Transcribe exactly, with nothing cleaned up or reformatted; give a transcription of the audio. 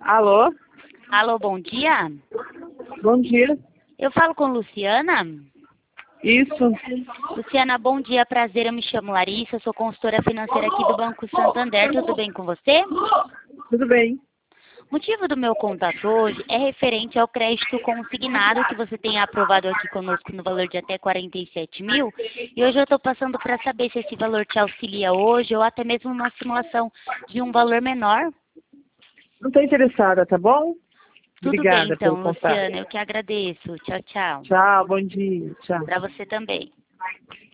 Alô? Alô, bom dia. Bom dia. Eu falo com Luciana. Isso. Luciana, bom dia, prazer. Eu me chamo Larissa, eu sou consultora financeira aqui do Banco Santander. Tudo bem com você? Tudo bem. O motivo do meu contato hoje é referente ao crédito consignado que você tem aprovado aqui conosco no valor de até quarenta e sete mil. E hoje eu estou passando para saber se esse valor te auxilia hoje ou até mesmo uma simulação de um valor menor. Não estou interessada, tá bom? Tudo Obrigada bem, então, pelo contato. Luciana. Eu que agradeço. Tchau, tchau. Tchau, bom dia. Tchau. Para você também.